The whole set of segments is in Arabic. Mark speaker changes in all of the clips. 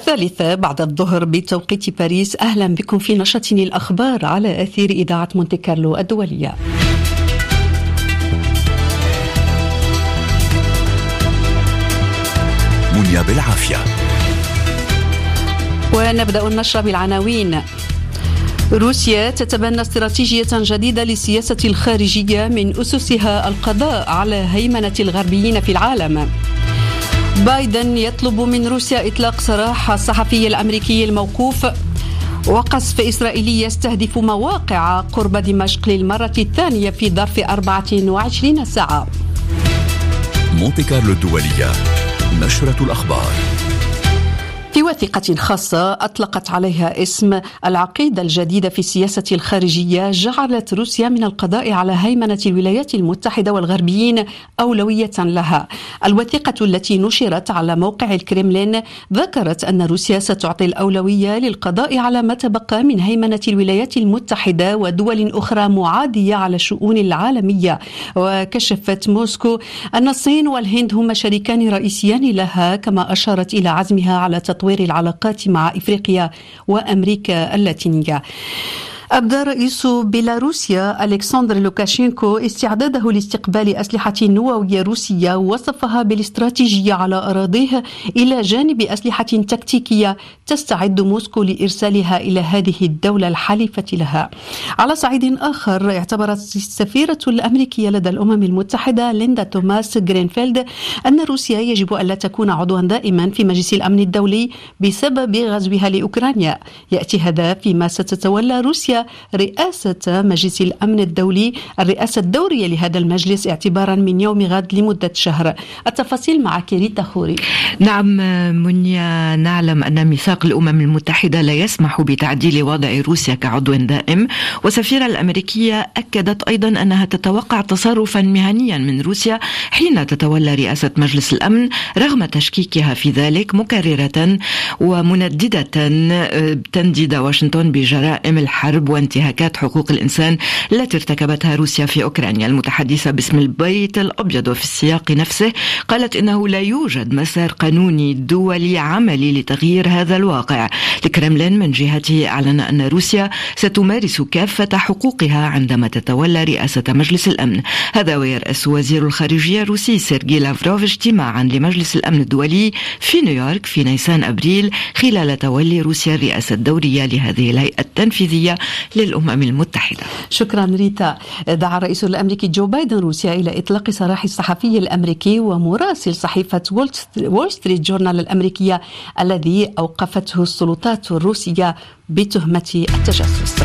Speaker 1: الثالثة بعد الظهر بتوقيت باريس. أهلا بكم في نشرة الأخبار على أثير إذاعة مونتي كارلو الدولية.
Speaker 2: منيا بالعافية.
Speaker 1: ونبدأ النشرة بالعناوين. روسيا تتبنى استراتيجية جديدة للسياسة الخارجية من أسسها القضاء على هيمنة الغربيين في العالم. بايدن يطلب من روسيا إطلاق سراح الصحفي الأمريكي الموقوف. وقصف إسرائيلي يستهدف مواقع قرب دمشق للمرة الثانية في ظرف 24 ساعة.
Speaker 2: مونتي كارلو الدولية، نشرة الأخبار.
Speaker 1: في وثيقة خاصة أطلقت عليها اسم العقيدة الجديدة في السياسة الخارجية جعلت روسيا من القضاء على هيمنة الولايات المتحدة والغربيين أولوية لها. الوثيقة التي نشرت على موقع الكرملين ذكرت أن روسيا ستعطي الأولوية للقضاء على ما تبقى من هيمنة الولايات المتحدة ودول أخرى معادية على الشؤون العالمية. وكشفت موسكو أن الصين والهند هما شريكان رئيسيان لها، كما أشارت إلى عزمها على تطوير العلاقات مع إفريقيا وأمريكا اللاتينية. أبدى رئيس بيلاروسيا ألكسندر لوكاشينكو استعداده لاستقبال أسلحة نووية روسية وصفها بالاستراتيجية على أراضيه، إلى جانب أسلحة تكتيكية تستعد موسكو لإرسالها إلى هذه الدولة الحليفة لها. على صعيد آخر، اعتبرت السفيرة الأمريكية لدى الأمم المتحدة ليندا توماس غرينفيلد أن روسيا يجب ألا تكون عضوا دائما في مجلس الأمن الدولي بسبب غزوها لأوكرانيا. يأتي هذا فيما ستتولى روسيا رئاسة مجلس الأمن الدولي، الرئاسة الدورية لهذا المجلس اعتبارا من يوم غد لمدة شهر. التفاصيل مع كيريتا خوري.
Speaker 3: نعم منيا، نعلم أن ميثاق الأمم المتحدة لا يسمح بتعديل وضع روسيا كعضو دائم، والسفيرة الأمريكية أكدت أيضا أنها تتوقع تصرفا مهنيا من روسيا حين تتولى رئاسة مجلس الأمن، رغم تشكيكها في ذلك، مكررة ومنددة تنديد واشنطن بجرائم الحرب وانتهاكات حقوق الإنسان التي ارتكبتها روسيا في أوكرانيا. المتحدثة باسم البيت الأبيض وفي السياق نفسه قالت إنه لا يوجد مسار قانوني دولي عملي لتغيير هذا الواقع. الكرملين من جهته أعلن أن روسيا ستمارس كافة حقوقها عندما تتولى رئاسة مجلس الأمن. هذا ويرأس وزير الخارجية الروسي سيرجي لافروف اجتماعا لمجلس الأمن الدولي في نيويورك في نيسان أبريل خلال تولي روسيا الرئاسة الدورية لهذه الهيئة التنفيذية للأمم المتحدة.
Speaker 1: شكرا ريتا. دعا الرئيس الأمريكي جو بايدن روسيا إلى إطلاق سراح الصحفي الأمريكي ومراسل صحيفة وول ستريت جورنال الأمريكية الذي أوقفته السلطات الروسية بتهمة التجسس.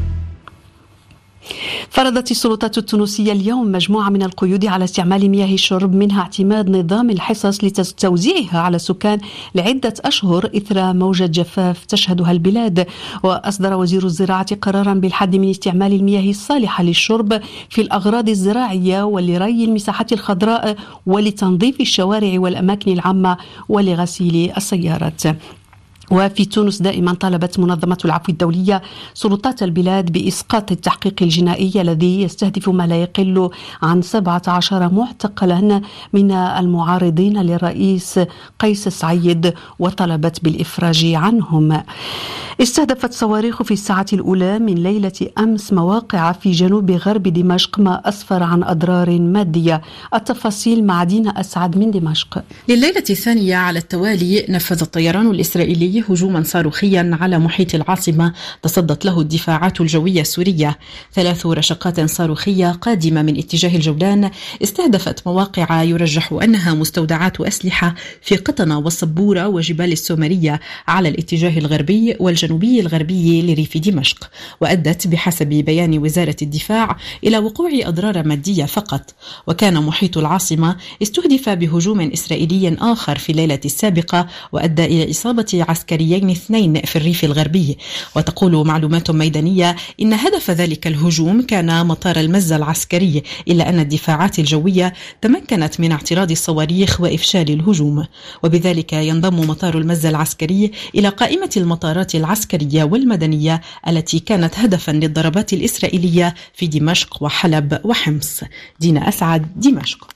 Speaker 1: فرضت السلطات التونسية اليوم مجموعة من القيود على استعمال مياه الشرب، منها اعتماد نظام الحصص لتوزيعها على السكان لعدة أشهر إثر موجة جفاف تشهدها البلاد. وأصدر وزير الزراعة قرارا بالحد من استعمال المياه الصالحة للشرب في الأغراض الزراعية ولري المساحات الخضراء ولتنظيف الشوارع والأماكن العامة ولغسيل السيارات. وفي تونس دائما طالبت منظمة العفو الدولية سلطات البلاد بإسقاط التحقيق الجنائي الذي يستهدف ما لا يقل عن 17 معتقلا من المعارضين للرئيس قيس سعيد، وطلبت بالإفراج عنهم. استهدفت صواريخ في الساعة الأولى من ليلة أمس مواقع في جنوب غرب دمشق، ما أسفر عن أضرار مادية. التفاصيل مع دينا أسعد من دمشق.
Speaker 4: لليلة الثانية على التوالي نفذ الطيران الإسرائيلي هجوما صاروخيا على محيط العاصمة تصدت له الدفاعات الجوية السورية. 3 رشقات صاروخية قادمة من اتجاه الجولان استهدفت مواقع يرجح أنها مستودعات أسلحة في قطنة والصبورة وجبال السومرية على الاتجاه الغربي والجنوبي الغربي لريف دمشق، وأدت بحسب بيان وزارة الدفاع إلى وقوع أضرار مادية فقط. وكان محيط العاصمة استهدف بهجوم إسرائيلي آخر في الليلة السابقة وأدى إلى إصابة عسكريين 2 في الريف الغربي. وتقول معلومات ميدانية إن هدف ذلك الهجوم كان مطار المزة العسكري، إلا أن الدفاعات الجوية تمكنت من اعتراض الصواريخ وإفشال الهجوم، وبذلك ينضم مطار المزة العسكري إلى قائمة المطارات العسكرية والمدنية التي كانت هدفا للضربات الإسرائيلية في دمشق وحلب وحمص. دينا أسعد، دمشق.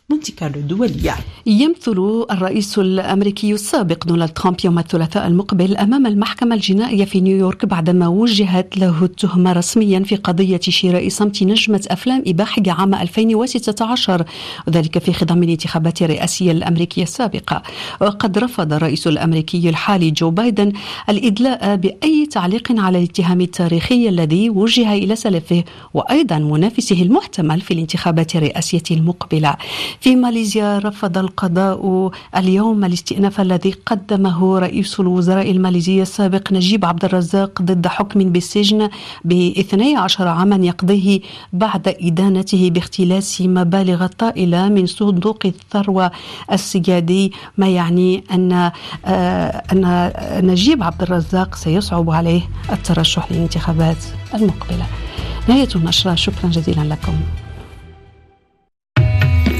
Speaker 4: مونتي كارلو الدولية.
Speaker 1: يمثل الرئيس الأمريكي السابق دونالد ترامب يوم الثلاثاء المقبل أمام المحكمة الجنائية في نيويورك بعدما وجهت له التهمة رسميا في قضية شراء صمت نجمة أفلام إباحية عام 2016، وذلك في خضم الانتخابات الرئاسية الأمريكية السابقة. وقد رفض الرئيس الأمريكي الحالي جو بايدن الإدلاء بأي تعليق على الاتهام التاريخي الذي وجه إلى سلفه وأيضا منافسه المحتمل في الانتخابات الرئاسية المقبلة. في ماليزيا رفض القضاء اليوم الاستئناف الذي قدمه رئيس الوزراء الماليزي السابق نجيب عبد الرزاق ضد حكم بالسجن ب12 عاما يقضيه بعد إدانته باختلاس مبالغ طائلة من صندوق الثروة السيادي، ما يعني أن نجيب عبد الرزاق سيصعب عليه الترشح للانتخابات المقبلة. نهاية النشرة، شكرا جزيلا لكم.